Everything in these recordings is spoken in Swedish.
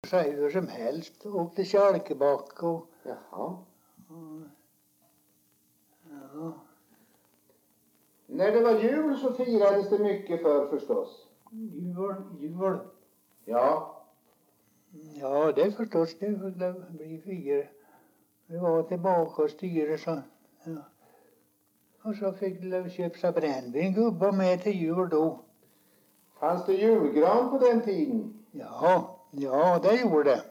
Så hur som helst. Åkte kälkebacke och... Jaha. Ja. När det var jul så firades det mycket förstås. Jul. Ja. Ja, det förstås. Det skulle bli fyra. Vi var tillbaka och styrde så. Ja. Och så fick de köpa brännvin gubbar med till jul då. Fanns det julgran på den tiden? Ja, det gjorde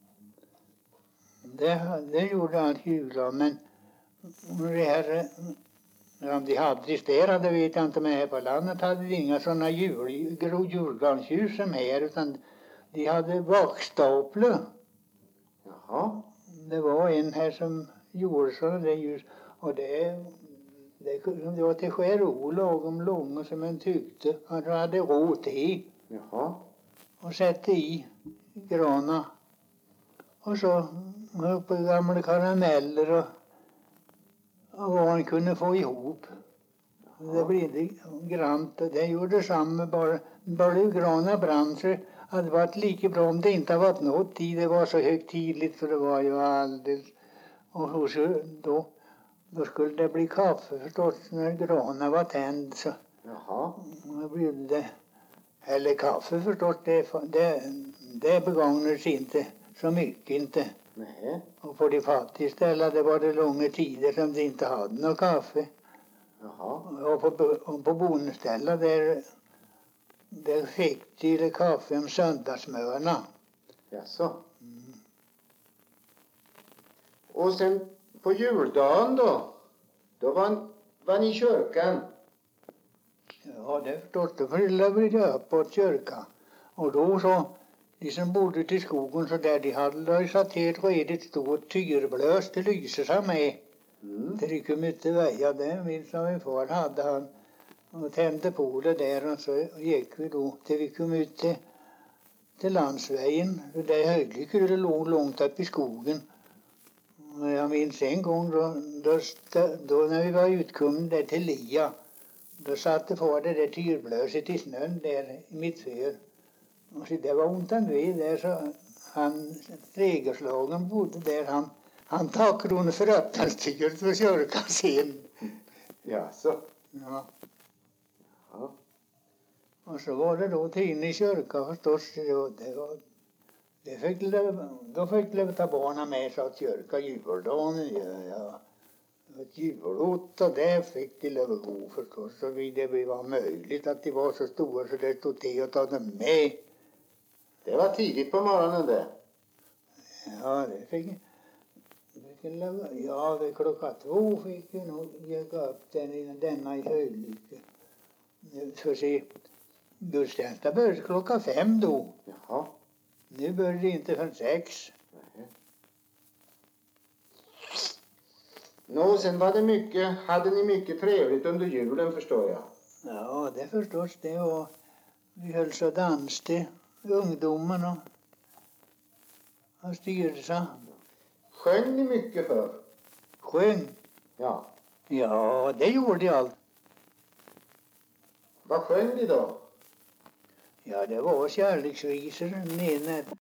det gjorde allt julgran, men det här, ja, de hade städer, det vet jag inte, men här på landet hade de inga sådana julgranshus som här, utan de hade vaxstaplar. Jaha. Det var en här som gjorde sådana där ljus, och det var till skär lagom långa som man tyckte att han hade råd till. Jaha. Och sätta i grana. Och så upp i gamla karameller och vad han kunde få ihop. Det blev grant och det gjorde samma bara grana brann så hade varit lika bra om det inte varit något tid. Det var så högtidligt för det var ju alldeles. Och så då skulle det bli kaffe förstås när grana var tänd så. Jaha. Då blev det. Eller kaffe förstås, det begagnades inte så mycket inte. Nej. Och på de fattiga ställen var det långa tider som de inte hade något kaffe. Jaha. Och på bondeställen där fick de kaffe om söndagsmöna. Jaså. Och sen på juldagen då var ni i kyrkan. Ja, det förstås. Då fyllde vi upp på kyrkan. Och då så, de som bodde till skogen så där, de hade satt till ett redigt stort tyrblös till lyser sig med. Till de kunde inte väja det. Minns jag min far hade han. Och tände på det där och så gick vi då till vi kom ut till landsvägen. Det högligt det låg långt upp i skogen. Och jag minns en gång då när vi var utkomna där till Lia. Då satte far det där tyrblöset i snön där i mitt för. Och så det var ont an vid där så han, trädgårdslagen bodde där, han tackade hon för öppnanstyret för kyrkan sen. Jaså. Ja. Ja. Och så var det då till in i kyrkan förstås. Då fick de ta barnen med sig till kyrkan juldagen. Ja. Julot och där fick de lov att gå förstås. Så det var möjligt att de var så stora så det stod till att ta dem med. Det var tidigt på morgonen det. Ja, det fick ja, vid 2:00 fick vi nog gå upp denna i Höjlycke. För se, gudstjänsten började 5:00 då. Jaha. Nu började det inte förrän 6. Nå, sen var det hade ni mycket trevligt under julen förstår jag. Ja, det förstås det var. Vi höll så dans till ungdomen och styrelsen. Sjöng ni mycket för? Sjöng? Ja. Ja, det gjorde jag allt. Vad sjöng ni då? Ja, det var kärleksvisor.